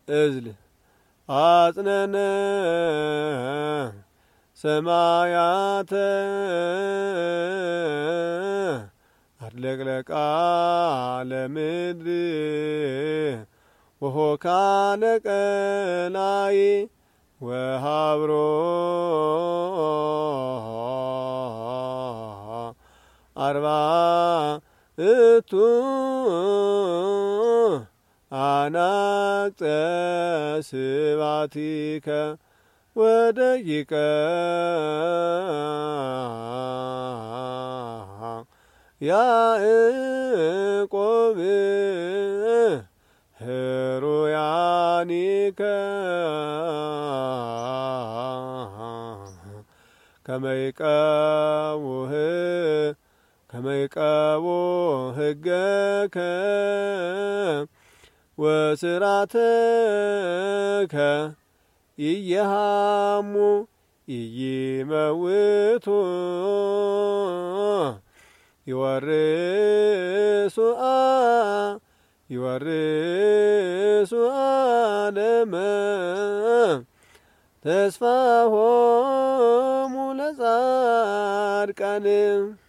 እዝል አጽነነ ሰማያተ አድለቅለቃ ለምድር ወሆካለ ቀላይ ወሃብሮ አርባዕቱ አናቅጸ ስባቲከ ወደቂቀ ያዕቆብ ህሩያኒከ ከመይቀቡ ህገከ ወስራተከ ኢየሃሙ ኢይመውቱ ይወርሱ ዓለመ ተስፋሆሙ ለጻድቃን